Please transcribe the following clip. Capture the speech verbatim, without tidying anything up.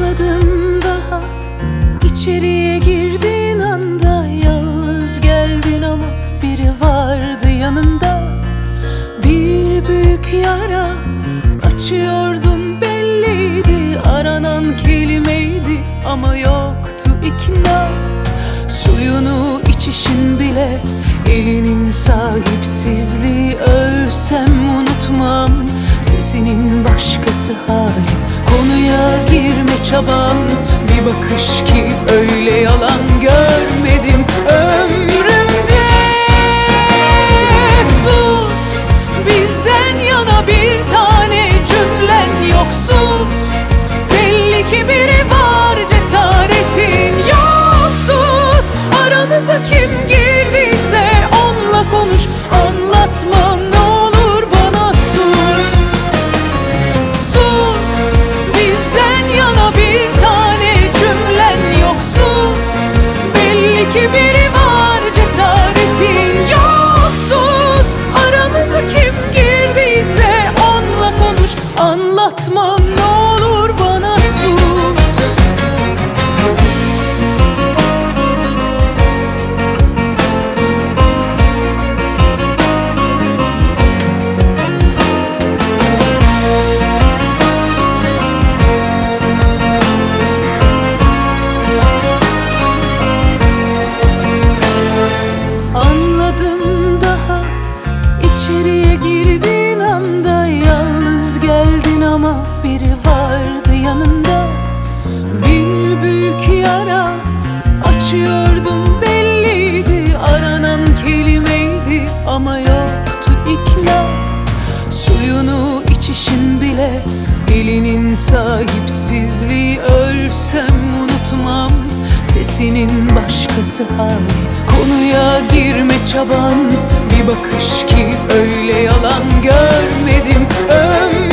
Anladım daha içeriye girdiğin anda. Yalnız geldin ama biri vardı yanında. Bir büyük yara açıyordun belliydi. Aranan kelimeydi ama yoktu ikna. Suyunu içişin bile elinin sahipsizliği. Ölsem unutmam sesinin başkası halim. Konuya girme çaban, bir bakış ki öyle yalan görmedim ömrümde. Sus, bizden yana bir tane cümlen yok. Sus, belli ki biri var, cesaretin yok. Sus, aramıza kim girdiyse onunla konuş. Anlatma ne olur bana, sus. Sus, bizden yana bir tane cümlen yok. Sus, belli ki biri var, cesaretin yok. Sus, aramıza kim girdiyse onunla konuş. Anlatma ne olur bana, sus. Anladım daha içeriye girdiğin anda. Yalnız geldin ama biri vardı yanında. Bir büyük yara açıyordun belliydi. Aranan kelimeydi ama yoktu ikna. Suyunu içişin bile elinin sahipsizliği. Ölsem unutmam sesinin başkası hali. Konuya girme çaban, bir bakış ki öyle yalan görmedim ömrümde.